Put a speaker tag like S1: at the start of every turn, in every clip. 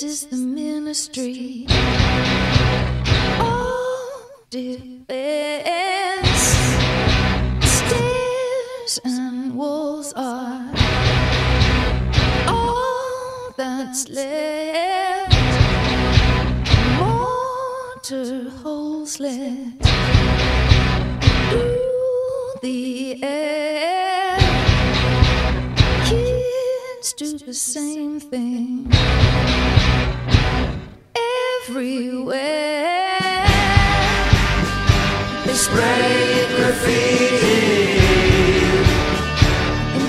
S1: is the ministry of defense. Stairs and walls are all that's left. Water holes let through the air. Kids do the same thing everywhere. They spray graffiti in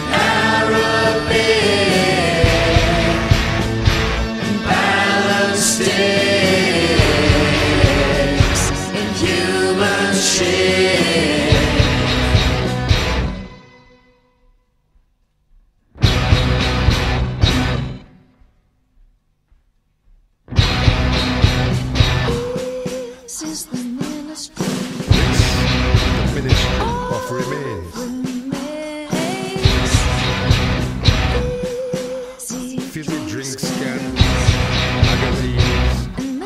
S1: Arabic and balance sticks in human shit. This is the ministry
S2: of remains. Fizzy drinks, scans, magazines,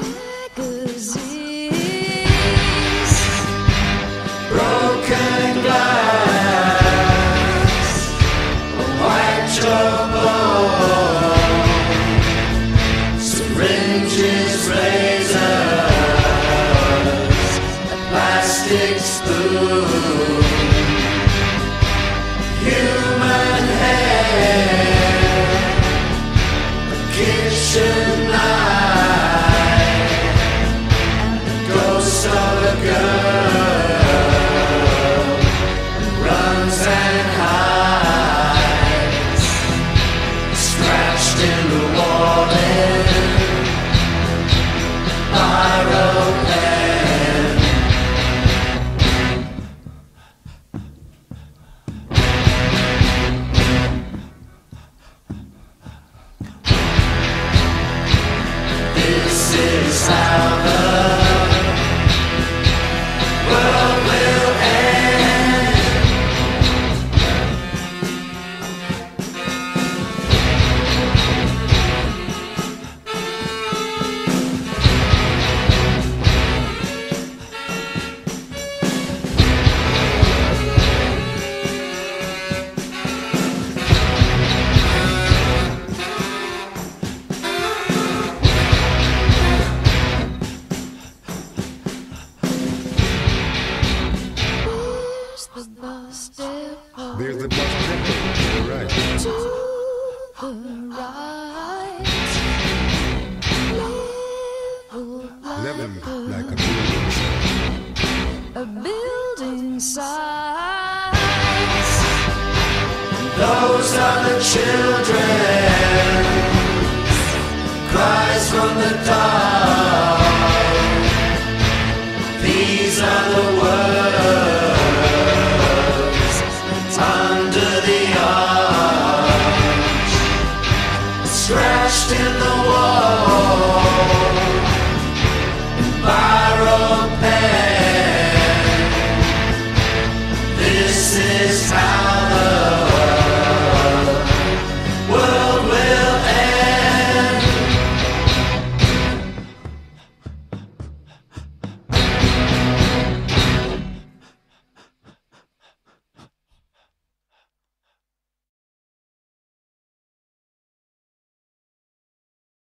S1: broken glass, white trombone, syringes, razors, a plastic spoon, human hair, a kitchen knife, and the ghost of a girl runs and hides, scratched in the wall in biro pen. This is how the world will end.
S2: There's the bus depot to the right.
S1: To the right,
S2: Level like
S1: a building size. Those are the children, cries from the dark.